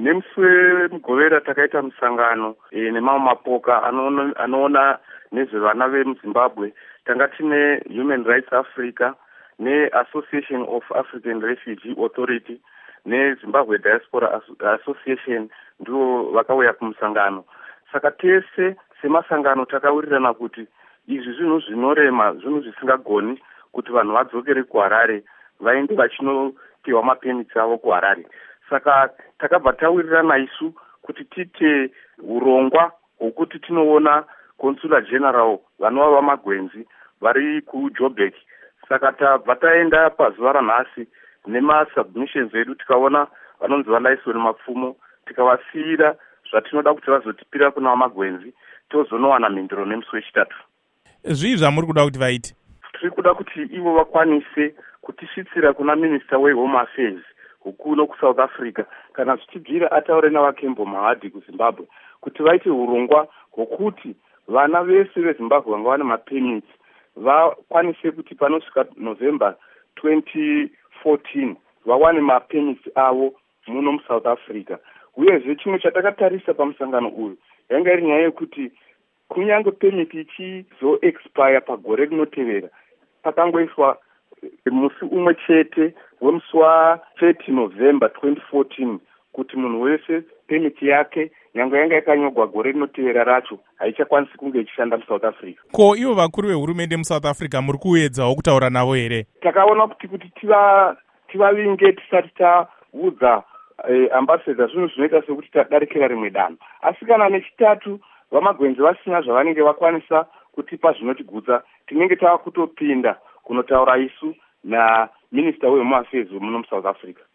Nemusi wemugovera takaita musangano nemamwe mapoka anoona nezvevana vemuZimbabwe. Tanga tine Human Rights Africa neAssociation of African Refugee Authority neZimbabwe Diaspora Association ndivo vakauya kumusangano. Saka tese semasangano takawirirana kuti izvi zvinhu zvinorema, zvinhu zvisingagoni kuti vanhu vadzokere kuHarare vaende vachinopiwa mapemiti avo kuHarare. Saka takabva tawirirana isu kuti tiite urongwa hwokuti tinoona Consular General vanova vamagwenzi vari kuJoburg. Saka tabva taenda pazuva ranhasi nemasubmissions edu tikaona vanonzi valaiswe mapfumo tikavasiyira zvatinoda kuti vazotipira kuna vamagwenzi tozonowana mhinduro nemusi wechitatu. Zvii zvamuri kuda kuti vaite? Tiri kuda kuti ivo vakwanise kutisvitsira kuna Minister weHome Affairs hukuno kuSouth Africa kana zvichibvira ataure navaKembo Mahadi kuZimbabwe kuti vaite urongwa hwokuti vana vese veZimbabwe vanga vane mapemiti vakwanise kuti panosvika November 2014 vawane mapemiti avo muno muSouth Africa. Uyezve chimwe chatakatarisa pamusangano uyu yanga iri nyaya yekuti kunyange pemiti ichizoexpire pagore rinotevera pakangoiswa musi umwe chete wemusi wa30 November 2014 kuti munhu wese pemiti yake nyangwe yanga yakanyogwa gore rinotevera racho haichakwanisi kunge ichishanda muSouth Africa. Ko ivo vakuru vehurumende muSouth Africa muri kuedzawo kutaura navo here? Takaona kuti tivavinge tisati taudza ambassador zvinhu zvinoita sekuti tadarikira rimwe danho. Asi kana nechitatu vamagwenzi vasina zvavanenge vakwanisa kutipa zvinotigutsa, tinenge tava kutopinda kunotaura isu naMinister weHome Affairs muno muSouth Africa.